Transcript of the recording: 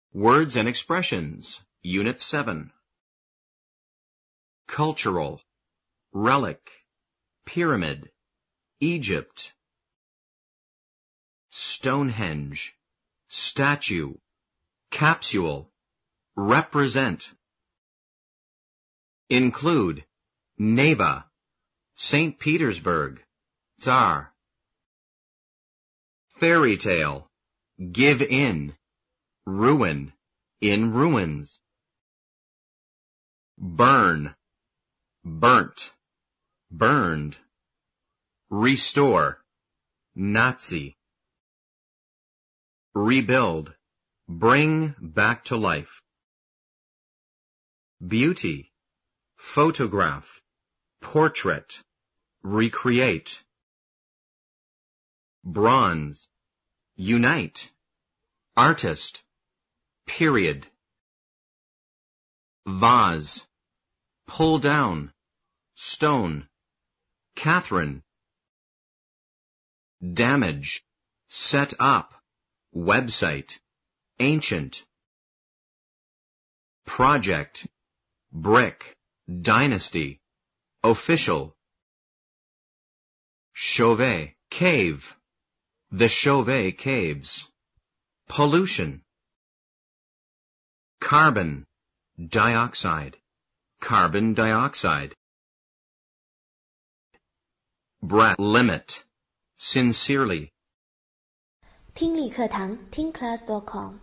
Words and expressions, Unit 7. Cultural, relic, pyramid, Egypt. Stonehenge, statue, capsule, represent. Include, Neva, St. Petersburg, Tsar. Fairy tale, give in, ruin, in ruins. Burn, burnt, burned. Restore, Nazi. Rebuild, bring back to life. Beauty, photograph, portrait, recreate. Bronze, unite, artist, period. Vase, pull down, stone, Catherine. Damage, set up, website, ancient. Project, brick, dynasty, official. Chauvet, cave, the Chauvet caves. Pollution. Carbon dioxide, carbon dioxide. Breath, limit, sincerely. 听力课堂听class.com